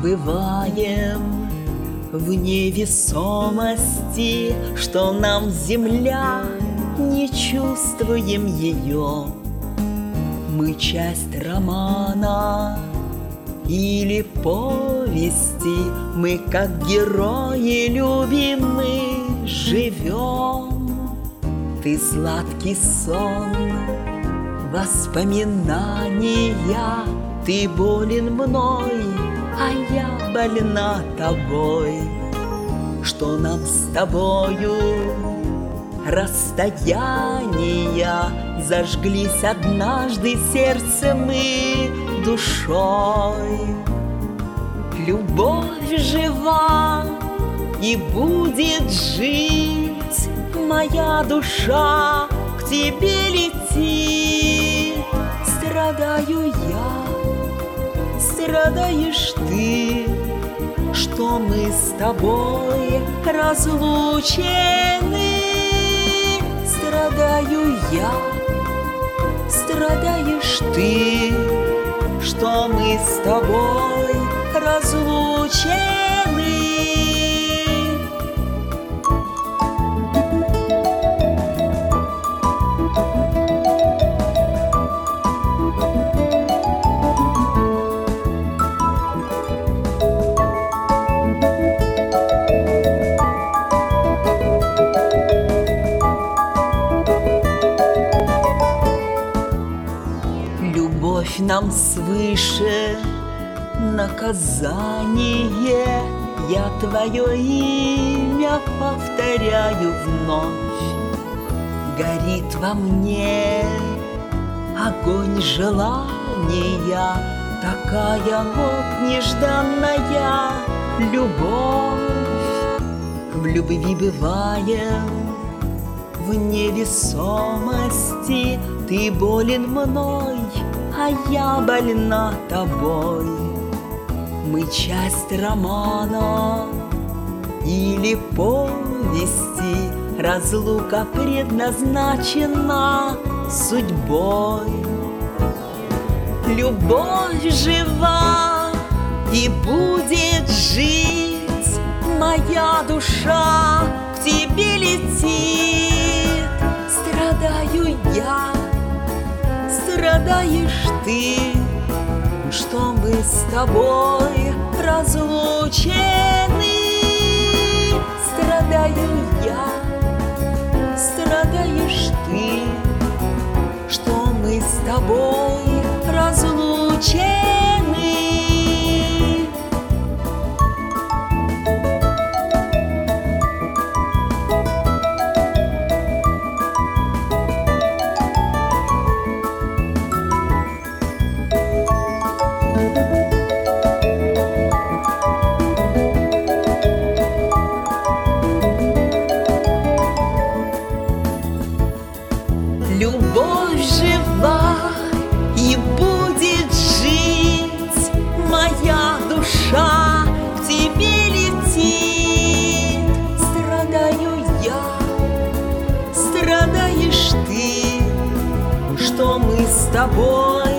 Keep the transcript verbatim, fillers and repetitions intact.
пребываем в невесомости, что нам земля, не чувствуем ее. Мы часть романа или повести, мы как герои любимы живем. Ты сладкий сон, воспоминания, ты болен мной, а я больна тобой. Что нам с тобою расстояния, зажглись однажды сердцем и душой. Любовь жива и будет жить, моя душа к тебе летит. Страдаю я, страдаешь ты, что мы с тобой разлучены. Страдаю я, страдаешь ты, что мы с тобой разлучены. Любовь нам свыше наказание, я твое имя повторяю вновь. Горит во мне огонь желания, такая вот нежданная любовь. В любви бываем в невесомости, ты болен мной, а я больна тобой. Мы часть романа или повести, разлука предназначена судьбой. Любовь жива и будет жить, моя душа к тебе летит. Страдаю я, страдаешь ты, что мы с тобой разлучены. Страдаю я, страдаешь ты, что мы с тобой разлучены. Любовь жива и будет жить, моя душа к тебе летит. Страдаю я, страдаешь ты, что мы с тобой